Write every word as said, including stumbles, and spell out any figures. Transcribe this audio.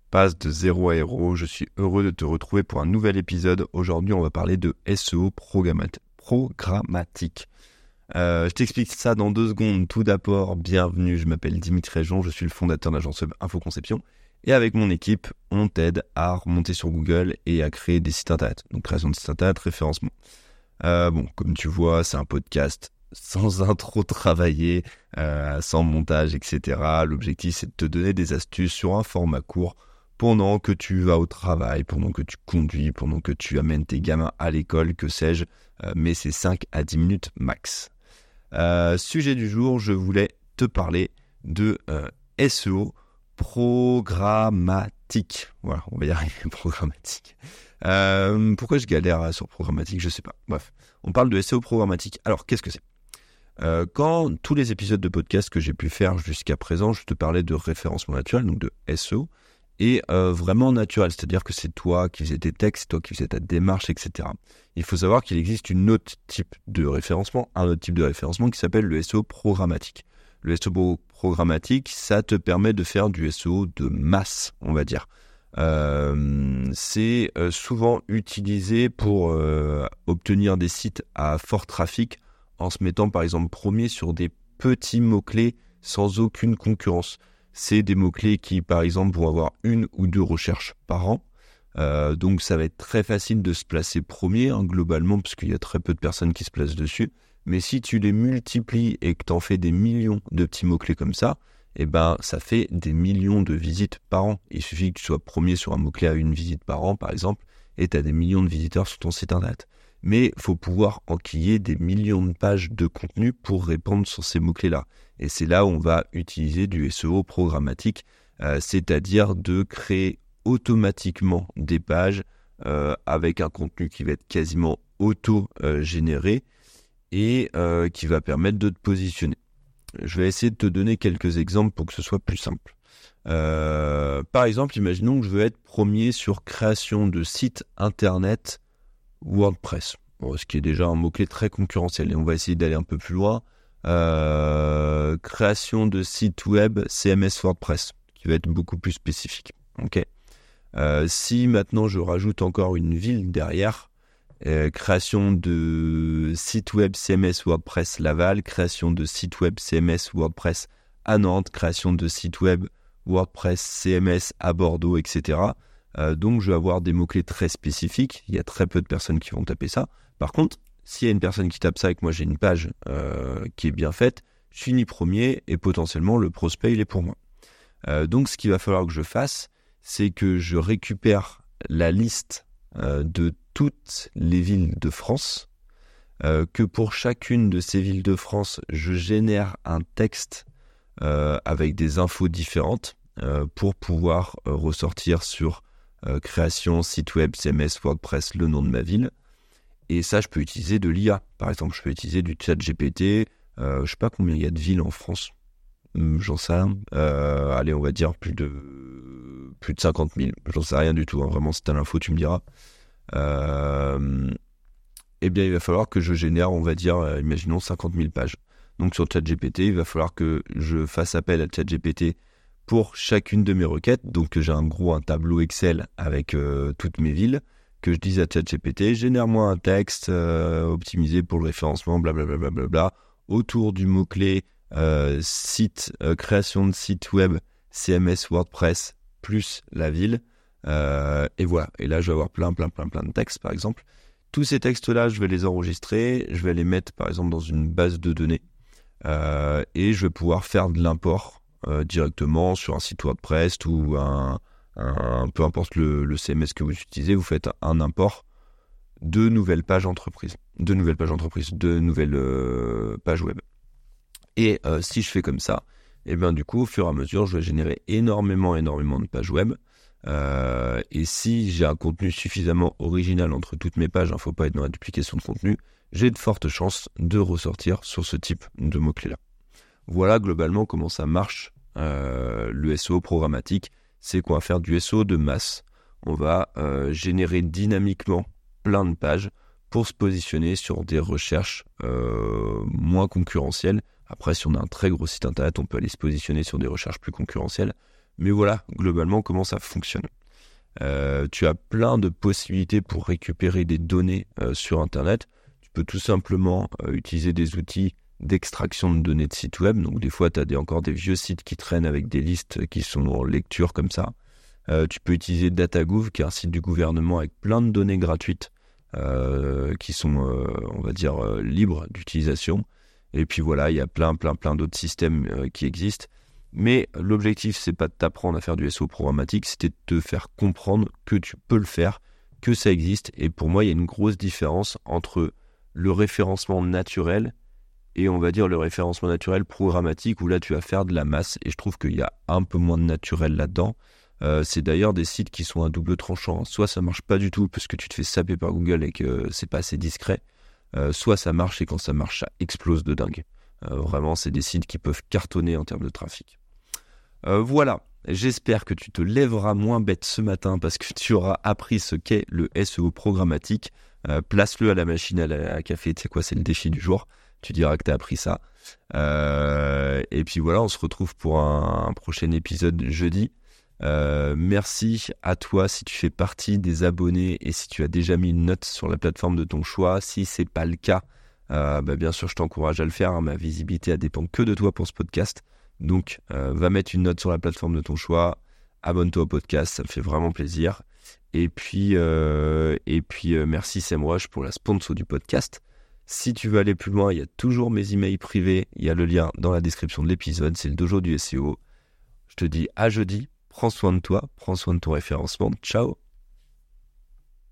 passe de zéro à héros. Je suis heureux de te retrouver pour un nouvel épisode. Aujourd'hui, on va parler de S E O programmat- programmatique. Euh, je t'explique ça dans deux secondes. Tout d'abord, bienvenue, je m'appelle Dimitri Réjon, je suis le fondateur de l'agence web Infoconception. Et avec mon équipe, on t'aide à remonter sur Google et à créer des sites internet. Donc création de sites internet, référencement. Euh, bon, comme tu vois, c'est un podcast sans intro travaillé, euh, sans montage, et cetera. L'objectif, c'est de te donner des astuces sur un format court pendant que tu vas au travail, pendant que tu conduis, pendant que tu amènes tes gamins à l'école, que sais-je, euh, mais c'est cinq à dix minutes max. Euh, sujet du jour, je voulais te parler de euh, S E O programmatique. Voilà, on va y arriver, programmatique. Euh, pourquoi je galère sur programmatique, je sais pas. Bref, on parle de S E O programmatique. Alors, qu'est-ce que c'est ? euh, Quand tous les épisodes de podcast que j'ai pu faire jusqu'à présent, je te parlais de référencement naturel, donc de S E O, et euh, vraiment naturel, c'est-à-dire que c'est toi qui faisais tes textes, c'est toi qui faisais ta démarche, et cetera. Il faut savoir qu'il existe une autre type de référencement, un autre type de référencement qui s'appelle le S E O programmatique. Le S E O programmatique, ça te permet de faire du S E O de masse, on va dire. Euh, c'est euh, souvent utilisé pour euh, obtenir des sites à fort trafic en se mettant par exemple premier sur des petits mots-clés sans aucune concurrence. C'est des mots-clés qui, par exemple, vont avoir une ou deux recherches par an. Euh, donc, ça va être très facile de se placer premier, hein, globalement, parce qu'il y a très peu de personnes qui se placent dessus. Mais si tu les multiplies et que tu en fais des millions de petits mots-clés comme ça, eh ben, ça fait des millions de visites par an. Il suffit que tu sois premier sur un mot-clé à une visite par an, par exemple, et tu as des millions de visiteurs sur ton site internet. Mais il faut pouvoir enquiller des millions de pages de contenu pour répondre sur ces mots-clés-là. Et c'est là où on va utiliser du S E O programmatique, euh, c'est-à-dire de créer automatiquement des pages euh, avec un contenu qui va être quasiment auto-généré et euh, qui va permettre de te positionner. Je vais essayer de te donner quelques exemples pour que ce soit plus simple. Euh, par exemple, imaginons que je veux être premier sur création de site internet WordPress, bon, ce qui est déjà un mot-clé très concurrentiel. Et on va essayer d'aller un peu plus loin. Euh, création de site web C M S WordPress, qui va être beaucoup plus spécifique. Okay. Euh, si maintenant je rajoute encore une ville derrière, euh, création de site web C M S WordPress Laval, création de site web C M S WordPress à Nantes, création de site web WordPress C M S à Bordeaux, et cetera. Euh, donc je vais avoir des mots-clés très spécifiques. Il y a très peu de personnes qui vont taper ça. Par contre, s'il y a une personne qui tape ça et que moi j'ai une page euh, qui est bien faite, je finis premier et potentiellement le prospect il est pour moi. Euh, donc ce qu'il va falloir que je fasse, c'est que je récupère la liste euh, de toutes les villes de France, euh, que pour chacune de ces villes de France, je génère un texte euh, avec des infos différentes euh, pour pouvoir euh, ressortir sur euh, création, site web, C M S, WordPress, le nom de ma ville. Et ça, je peux utiliser de l'I A. Par exemple, je peux utiliser du chat G P T. Euh, je sais pas combien il y a de villes en France. Hum, j'en sais rien. Euh, allez, on va dire plus de plus de cinquante mille. J'en sais rien du tout. Hein. Vraiment, si t'as l'info, tu me diras. Euh, eh bien, il va falloir que je génère, on va dire, euh, imaginons cinquante mille pages. Donc, sur chat G P T, il va falloir que je fasse appel à chat G P T pour chacune de mes requêtes. Donc, j'ai un gros un tableau Excel avec euh, toutes mes villes. Que je dise à ChatGPT, génère-moi un texte euh, optimisé pour le référencement, blablabla, bla, bla, bla, autour du mot-clé euh, site, euh, création de site web, C M S WordPress, plus la ville. Euh, et voilà. Et là, je vais avoir plein, plein, plein, plein de textes, par exemple. Tous ces textes-là, je vais les enregistrer, je vais les mettre, par exemple, dans une base de données. Euh, et je vais pouvoir faire de l'import euh, directement sur un site WordPress ou un... Un, peu importe le, le C M S que vous utilisez, vous faites un import de nouvelles pages entreprises, de nouvelles pages entreprises, de nouvelles euh, pages web. Et euh, si je fais comme ça, et bien du coup, au fur et à mesure, je vais générer énormément, énormément de pages web. Euh, et si j'ai un contenu suffisamment original entre toutes mes pages, il ne faut pas être dans la duplication de contenu, j'ai de fortes chances de ressortir sur ce type de mots-clés-là. Voilà globalement comment ça marche, euh, le S E O programmatique. C'est qu'on va faire du S E O de masse. On va euh, générer dynamiquement plein de pages pour se positionner sur des recherches euh, moins concurrentielles. Après, si on a un très gros site internet, on peut aller se positionner sur des recherches plus concurrentielles. Mais voilà, globalement, comment ça fonctionne. Euh, tu as plein de possibilités pour récupérer des données euh, sur Internet. Tu peux tout simplement euh, utiliser des outils d'extraction de données de sites web. Donc des fois, tu as des, encore des vieux sites qui traînent avec des listes qui sont en lecture comme ça. Euh, tu peux utiliser DataGouv, qui est un site du gouvernement avec plein de données gratuites euh, qui sont, euh, on va dire, euh, libres d'utilisation. Et puis voilà, il y a plein, plein, plein d'autres systèmes euh, qui existent. Mais l'objectif, c'est pas de t'apprendre à faire du S E O programmatique, c'était de te faire comprendre que tu peux le faire, que ça existe. Et pour moi, il y a une grosse différence entre le référencement naturel et on va dire le référencement naturel programmatique, où là, tu vas faire de la masse. Et je trouve qu'il y a un peu moins de naturel là-dedans. Euh, c'est d'ailleurs des sites qui sont à double tranchant. Soit ça marche pas du tout parce que tu te fais saper par Google et que c'est pas assez discret. Euh, soit ça marche et quand ça marche, ça explose de dingue. Euh, vraiment, c'est des sites qui peuvent cartonner en termes de trafic. Euh, voilà, j'espère que tu te lèveras moins bête ce matin parce que tu auras appris ce qu'est le S E O programmatique. Euh, place-le à la machine à, la, à café, tu sais quoi, c'est le défi du jour. Tu diras que tu as appris ça. Euh, et puis voilà, on se retrouve pour un, un prochain épisode jeudi. Euh, merci à toi si tu fais partie des abonnés et si tu as déjà mis une note sur la plateforme de ton choix. Si c'est pas le cas, euh, bah bien sûr je t'encourage à le faire, hein. Ma visibilité elle dépend que de toi pour ce podcast, donc euh, va mettre une note sur la plateforme de ton choix, abonne-toi au podcast, ça me fait vraiment plaisir. Et puis euh, et puis euh, merci SEMrush pour la sponsor du podcast. Si tu veux aller plus loin, il y a toujours mes emails privés, il y a le lien dans la description de l'épisode, c'est le dojo du S E O. Je te dis à jeudi. Prends soin de toi, prends soin de ton référencement. Ciao!